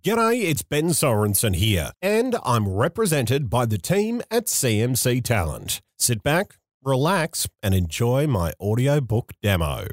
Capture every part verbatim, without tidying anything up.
G'day, it's Ben Sorensen here, and I'm represented by the team at C M C Talent. Sit back, relax, and enjoy my audiobook demo.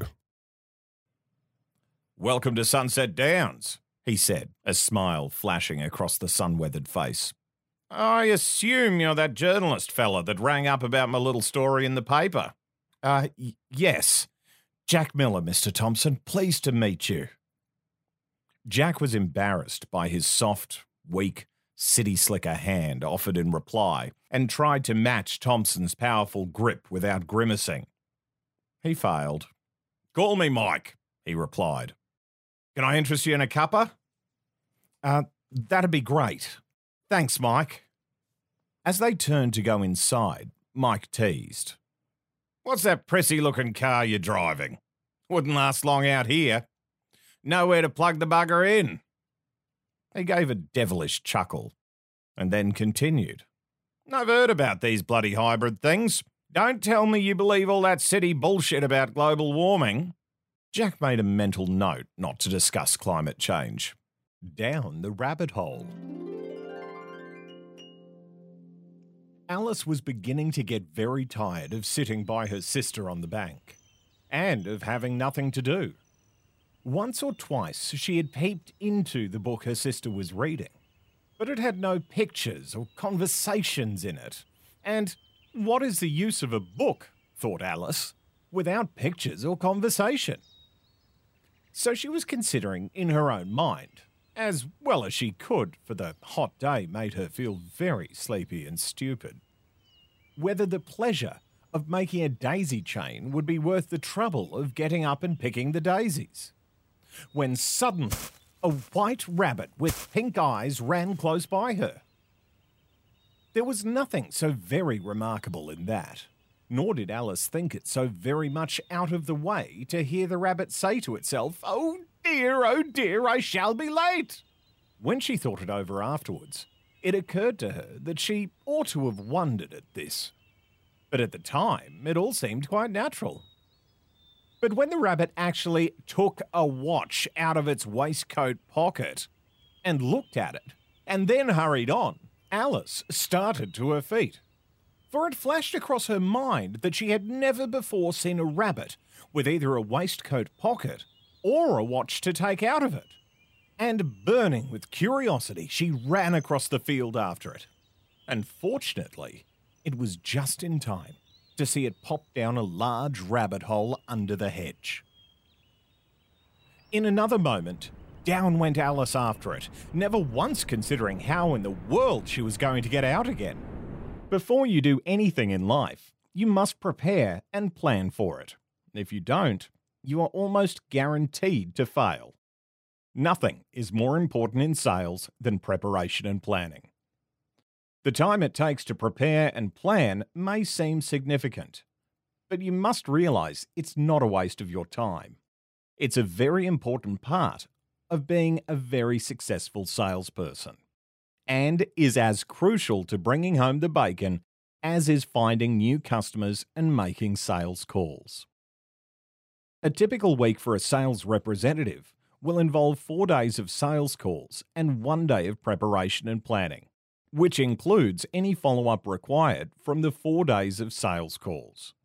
Welcome to Sunset Downs, he said, a smile flashing across the sun-weathered face. I assume you're that journalist fella that rang up about my little story in the paper. Uh, y- yes. Jack Miller, Mister Thompson. Pleased to meet you. Jack was embarrassed by his soft, weak, city slicker hand offered in reply and tried to match Thompson's powerful grip without grimacing. He failed. Call me Mike, he replied. Can I interest you in a cuppa? Uh, that'd be great. Thanks, Mike. As they turned to go inside, Mike teased. What's that prissy-looking car you're driving? Wouldn't last long out here. Nowhere to plug the bugger in. He gave a devilish chuckle and then continued. I've heard about these bloody hybrid things. Don't tell me you believe all that city bullshit about global warming. Jack made a mental note not to discuss climate change. Down the rabbit hole. Alice was beginning to get very tired of sitting by her sister on the bank and of having nothing to do. Once or twice she had peeped into the book her sister was reading, but it had no pictures or conversations in it. And what is the use of a book, thought Alice, without pictures or conversation? So she was considering in her own mind, as well as she could, for the hot day made her feel very sleepy and stupid, whether the pleasure of making a daisy chain would be worth the trouble of getting up and picking the daisies. When suddenly a white rabbit with pink eyes ran close by her. There was nothing so very remarkable in that, nor did Alice think it so very much out of the way to hear the rabbit say to itself, "Oh dear, oh dear, I shall be late." When she thought it over afterwards, it occurred to her that she ought to have wondered at this. But at the time, it all seemed quite natural. But when the rabbit actually took a watch out of its waistcoat pocket and looked at it, and then hurried on, Alice started to her feet. For it flashed across her mind that she had never before seen a rabbit with either a waistcoat pocket or a watch to take out of it. And burning with curiosity, she ran across the field after it. And fortunately, it was just in time to see it pop down a large rabbit hole under the hedge. In another moment, down went Alice after it, never once considering how in the world she was going to get out again. Before you do anything in life, you must prepare and plan for it. If you don't, you are almost guaranteed to fail. Nothing is more important in sales than preparation and planning. The time it takes to prepare and plan may seem significant, but you must realize it's not a waste of your time. It's a very important part of being a very successful salesperson, and is as crucial to bringing home the bacon as is finding new customers and making sales calls. A typical week for a sales representative will involve four days of sales calls and one day of preparation and planning, which includes any follow-up required from the four days of sales calls.